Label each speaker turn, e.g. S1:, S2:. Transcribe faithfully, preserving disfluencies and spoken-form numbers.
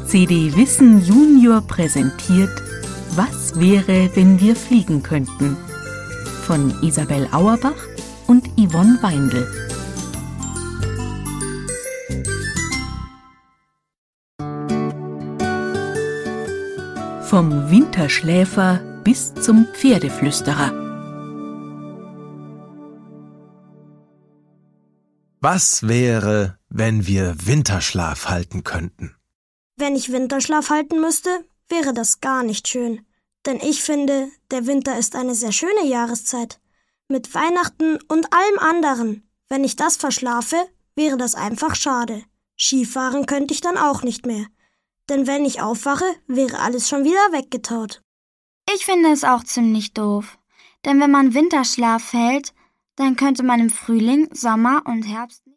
S1: C D Wissen Junior präsentiert Was wäre, wenn wir fliegen könnten? Von Isabel Auerbach und Yvonne Weindl. Vom Winterschläfer bis zum Pferdeflüsterer.
S2: Was wäre, wenn wir Winterschlaf halten könnten?
S3: Wenn ich Winterschlaf halten müsste, wäre das gar nicht schön. Denn ich finde, der Winter ist eine sehr schöne Jahreszeit. Mit Weihnachten und allem anderen. Wenn ich das verschlafe, wäre das einfach schade. Skifahren könnte ich dann auch nicht mehr. Denn wenn ich aufwache, wäre alles schon wieder weggetaut.
S4: Ich finde es auch ziemlich doof. Denn wenn man Winterschlaf hält, dann könnte man im Frühling, Sommer und Herbst